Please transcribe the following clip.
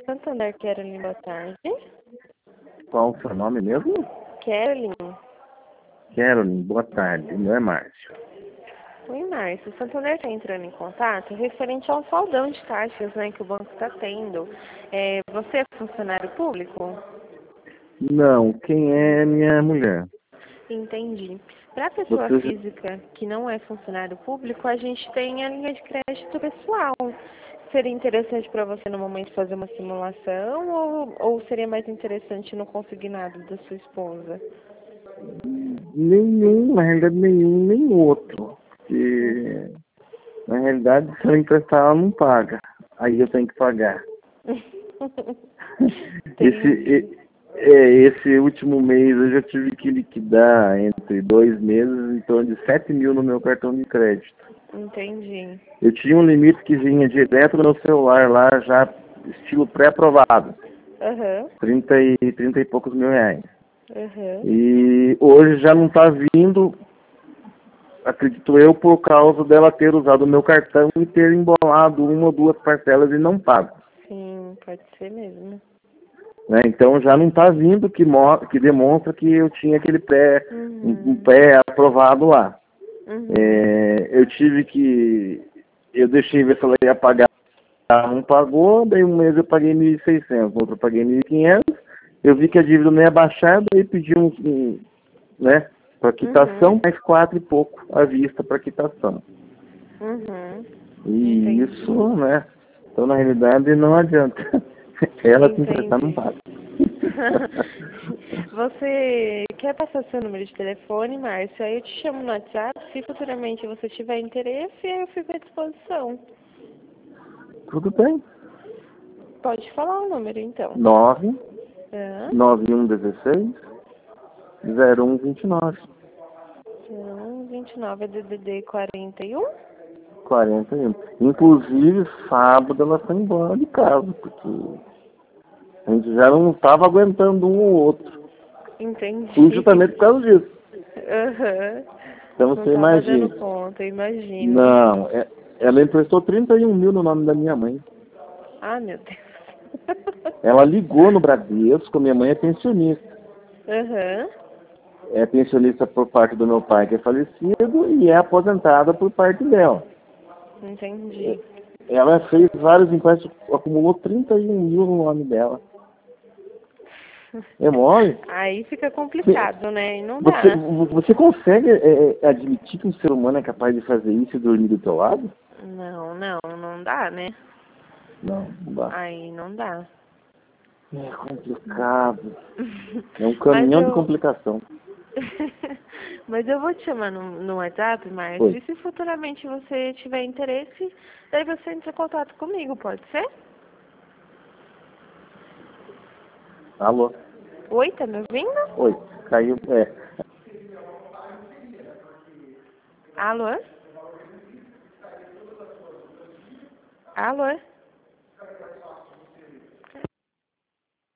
Santander, Caroline, boa tarde. Qual o seu nome mesmo? Caroline. Caroline, boa tarde. Meu é Márcio. Oi, Márcio. O Santander está entrando em contato referente ao saldão de taxas, né, que o banco está tendo. Você é funcionário público? Não, quem é minha mulher? Entendi. Para a pessoa Você já... física que não é funcionário público, a gente tem a linha de crédito pessoal. Seria interessante para você no momento fazer uma simulação ou seria mais interessante no consignado da sua esposa? Nenhum, na realidade nenhum, nem outro. Porque, na realidade, se ela emprestar, ela não paga. Aí eu tenho que pagar. Entendi. Esse último mês eu já tive que liquidar entre 2 meses em torno de 7 mil no meu cartão de crédito. Entendi. Eu tinha um limite que vinha direto no meu celular lá, já estilo pré-aprovado. Aham. 30 e poucos mil reais. Aham. E hoje já não está vindo, acredito eu, por causa dela ter usado o meu cartão e ter embolado uma ou duas parcelas e não pago. Sim, pode ser mesmo. Né? Então já não está vindo que demonstra que eu tinha aquele um Uhum. pé aprovado lá. Uhum. Eu deixei ver se ela ia pagar, não pagou, daí um mês eu paguei 1.600, no outro eu paguei 1.500, eu vi que a dívida não ia baixar, daí pedi né, para quitação, Uhum. mais 4 e pouco à vista para quitação. Uhum. E Entendi. isso, né, então na realidade não adianta. Ela se emprestar não Entendi. paga. Você quer passar seu número de telefone, Márcio? Aí eu te chamo no WhatsApp. Se futuramente você tiver interesse, aí eu fico à disposição. Tudo bem. Pode falar o número, então. 9 Hã? 9116 0129. 29 é DDD 41? 41. Inclusive, sábado ela foi embora de casa, porque a gente já não estava aguentando um ou outro. Entendi. Justamente por causa disso. Aham. Então Não você tava imagina. dando conta, imagino. Não, ela emprestou 31 mil no nome da minha mãe. Ah, meu Deus. Ela ligou no Bradesco, minha mãe é pensionista. Aham. É pensionista por parte do meu pai, que é falecido, e é aposentada por parte dela. Entendi. Ela fez vários empréstimos, acumulou 31 mil no nome dela. É mole? Aí fica complicado, né? E não Você, dá. você consegue admitir que um ser humano é capaz de fazer isso e dormir do teu lado? Não, não, não dá, né? Não, não dá. Aí não dá. É complicado. É um Mas caminhão de eu. complicação. Mas eu vou te chamar no WhatsApp, Márcio. Oi. E se futuramente você tiver interesse, daí você entra em contato comigo, pode ser? Alô? Oi, tá me ouvindo? Oi. Caiu. Alô? Alô?